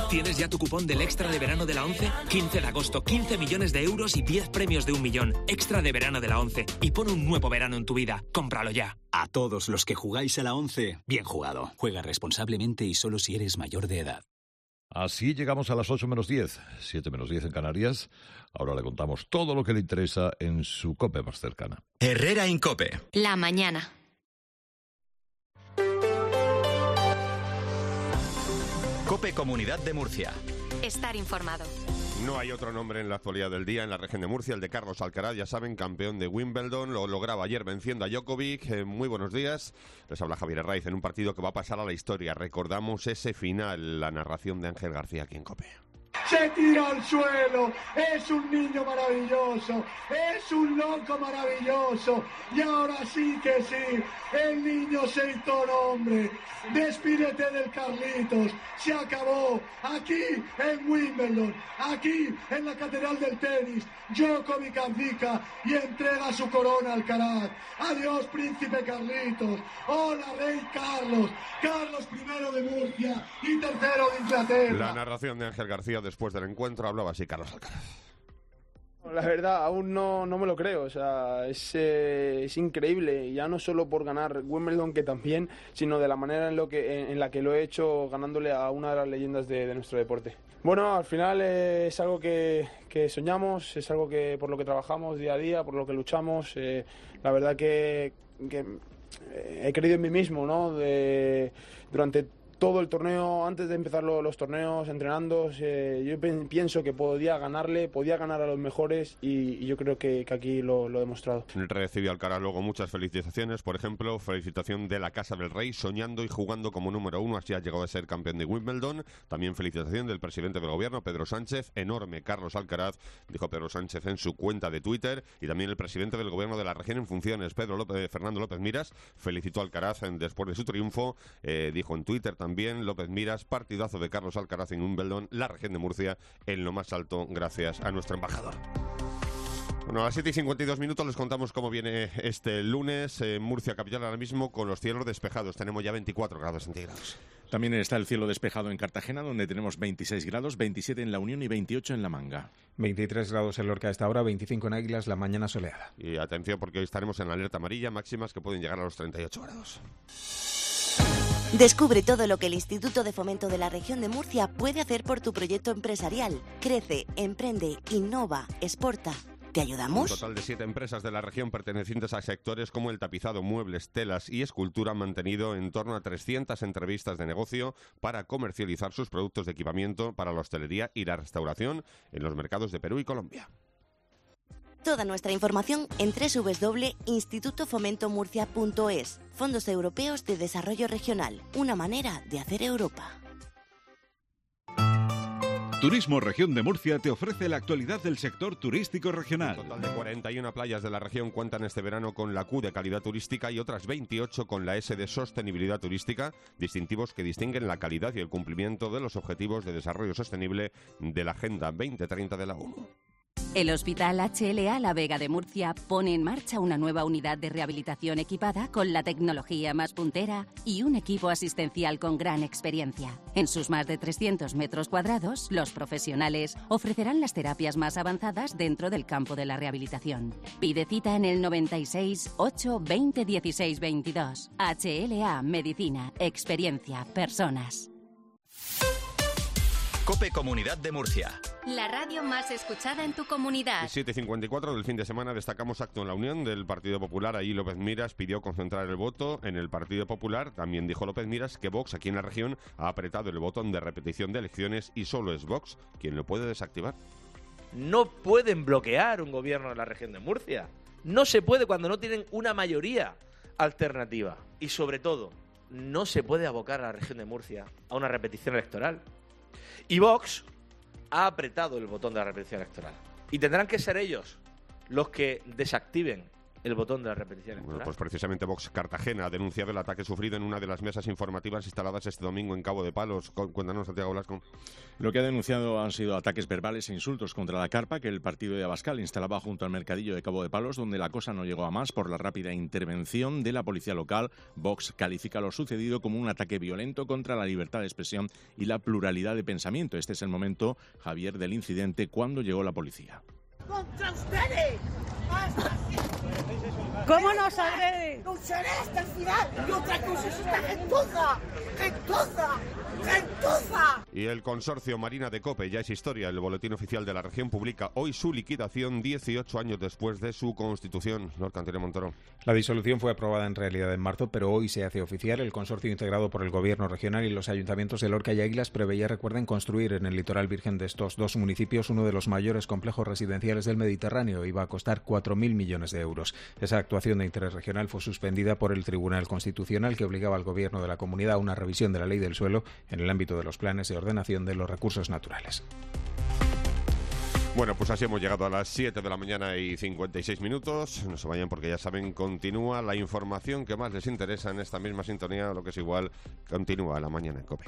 ¿Tienes ya tu cupón del Extra de Verano de la 11? 15 de agosto, 15 millones de euros y 10 premios de 1 millón. Extra de Verano de la 11. Y pon un nuevo verano en tu vida. Cómpralo ya. A todos los que jugáis a la 11, bien jugado. Juega responsablemente y solo si eres mayor de edad. Así llegamos a las 8 menos 10, 7 menos 10 en Canarias. Ahora le contamos todo lo que le interesa en su COPE más cercana. Herrera Incope. La mañana. COPE Comunidad de Murcia. Estar informado. No hay otro nombre en la actualidad del día en la región de Murcia, el de Carlos Alcaraz, ya saben, campeón de Wimbledon, lo lograba ayer venciendo a Djokovic. Muy buenos días, les habla Javier Herraiz en un partido que va a pasar a la historia. Recordamos ese final, la narración de Ángel García aquí en COPE. Se tira al suelo, es un niño maravilloso, es un loco maravilloso, y ahora sí que sí, el niño se hizo hombre. Despídete del Carlitos, se acabó, aquí en Wimbledon, aquí en la Catedral del Tenis, Djokovic abdica y entrega su corona al Alcaraz. Adiós, príncipe Carlitos, hola, rey Carlos, Carlos I de Murcia y tercero de Inglaterra. La narración de Ángel García después del encuentro hablaba así Carlos Alcaraz. La verdad, aún no me lo creo, o sea, es increíble, ya no solo por ganar Wimbledon, que también, sino de la manera en la que lo he hecho ganándole a una de las leyendas de nuestro deporte. Bueno, al final es algo que soñamos, es algo que por lo que trabajamos día a día, por lo que luchamos. La verdad que he creído en mí mismo, ¿no? Durante todo el torneo, antes de empezar los torneos, entrenando, yo pienso que podía ganar a los mejores y yo creo que aquí lo he demostrado. Recibió Alcaraz luego muchas felicitaciones, por ejemplo, felicitación de la Casa del Rey, soñando y jugando como número 1, así ha llegado a ser campeón de Wimbledon. También felicitación del presidente del gobierno, Pedro Sánchez, enorme Carlos Alcaraz, dijo Pedro Sánchez en su cuenta de Twitter, y también el presidente del gobierno de la región en funciones, Fernando López Miras, felicitó a Alcaraz después de su triunfo, dijo en Twitter también López Miras, partidazo de Carlos Alcaraz en Wimbledon, la región de Murcia en lo más alto gracias a nuestro embajador. Bueno, a las 7:52 les contamos cómo viene este lunes en Murcia capital ahora mismo con los cielos despejados. Tenemos ya 24 grados centígrados. También está el cielo despejado en Cartagena, donde tenemos 26 grados, 27 en La Unión y 28 en La Manga. 23 grados en Lorca a esta hora, 25 en Águilas, la mañana soleada. Y atención porque hoy estaremos en la alerta amarilla, máximas que pueden llegar a los 38 grados. Descubre todo lo que el Instituto de Fomento de la Región de Murcia puede hacer por tu proyecto empresarial. Crece, emprende, innova, exporta. ¿Te ayudamos? Un total de 7 empresas de la región pertenecientes a sectores como el tapizado, muebles, telas y escultura han mantenido en torno a 300 entrevistas de negocio para comercializar sus productos de equipamiento para la hostelería y la restauración en los mercados de Perú y Colombia. Toda nuestra información en www.institutofomentomurcia.es. Fondos Europeos de Desarrollo Regional. Una manera de hacer Europa. Turismo Región de Murcia te ofrece la actualidad del sector turístico regional. Un total de 41 playas de la región cuentan este verano con la Q de calidad turística y otras 28 con la S de sostenibilidad turística, distintivos que distinguen la calidad y el cumplimiento de los objetivos de desarrollo sostenible de la Agenda 2030 de la ONU. El Hospital HLA La Vega de Murcia pone en marcha una nueva unidad de rehabilitación equipada con la tecnología más puntera y un equipo asistencial con gran experiencia. En sus más de 300 metros cuadrados, los profesionales ofrecerán las terapias más avanzadas dentro del campo de la rehabilitación. Pide cita en el 96 8 20 16 22. HLA Medicina, experiencia, personas. COPE Comunidad de Murcia. La radio más escuchada en tu comunidad. 7:54 del fin de semana destacamos acto en la Unión del Partido Popular. Allí López Miras pidió concentrar el voto en el Partido Popular. También dijo López Miras que Vox aquí en la región ha apretado el botón de repetición de elecciones y solo es Vox quien lo puede desactivar. No pueden bloquear un gobierno en la región de Murcia. No se puede cuando no tienen una mayoría alternativa. Y sobre todo, no se puede abocar a la región de Murcia a una repetición electoral. Y Vox ha apretado el botón de la repetición electoral. Y tendrán que ser ellos los que desactiven el botón de la repetición electoral. Bueno, pues precisamente Vox Cartagena ha denunciado el ataque sufrido en una de las mesas informativas instaladas este domingo en Cabo de Palos. Cuéntanos, Santiago Blasco. Lo que ha denunciado han sido ataques verbales e insultos contra la carpa que el partido de Abascal instalaba junto al mercadillo de Cabo de Palos, donde la cosa no llegó a más por la rápida intervención de la policía local. Vox califica lo sucedido como un ataque violento contra la libertad de expresión y la pluralidad de pensamiento. Este es el momento, Javier, del incidente cuando llegó la policía. ¡Contra ustedes! ¿Cómo nos agrede? ¡Lucharé hasta el final! ¡Y otra cosa es esta gentuza! ¡Gentuza! ¡Gentuza! Y el consorcio Marina de COPE ya es historia. El Boletín Oficial de la Región publica hoy su liquidación 18 años después de su constitución. Lorca Antonio Montoro. La disolución fue aprobada en realidad en marzo, pero hoy se hace oficial. El consorcio integrado por el Gobierno regional y los ayuntamientos de Lorca y Águilas preveía, recuerden, construir en el litoral virgen de estos dos municipios uno de los mayores complejos residenciales del Mediterráneo. Iba a costar 4.000 millones de euros. Esa actuación de interés regional fue suspendida por el Tribunal Constitucional, que obligaba al Gobierno de la comunidad a una revisión de la ley del suelo en el ámbito de los planes de ordenación de los recursos naturales. Bueno, pues así hemos llegado a las 7 de la mañana y 56 minutos. No se vayan porque ya saben, continúa la información que más les interesa en esta misma sintonía, lo que es igual, continúa la mañana en COPE.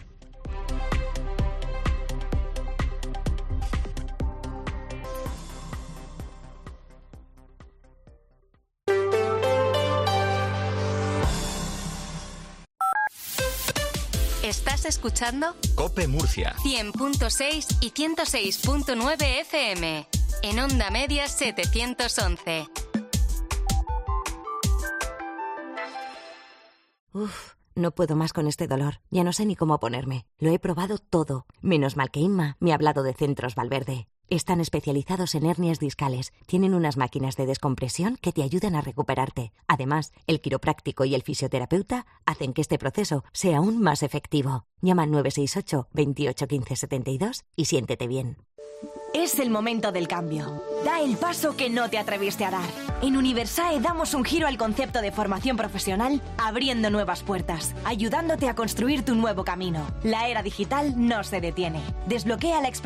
¿Estás escuchando? COPE Murcia. 100.6 y 106.9 FM. En Onda Media 711. Uf, no puedo más con este dolor. Ya no sé ni cómo ponerme. Lo he probado todo. Menos mal que Inma me ha hablado de Centros Valverde. Están especializados en hernias discales. Tienen unas máquinas de descompresión que te ayudan a recuperarte. Además, el quiropráctico y el fisioterapeuta hacen que este proceso sea aún más efectivo. Llama al 968 28 15 72 y siéntete bien. Es el momento del cambio. Da el paso que no te atreviste a dar. En Universae damos un giro al concepto de formación profesional, abriendo nuevas puertas, ayudándote a construir tu nuevo camino. La era digital no se detiene. Desbloquea la experiencia